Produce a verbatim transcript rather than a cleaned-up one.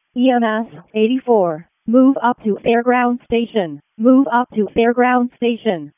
E M S eighty-four. Move up to Fairground Station. Move up to Fairground Station.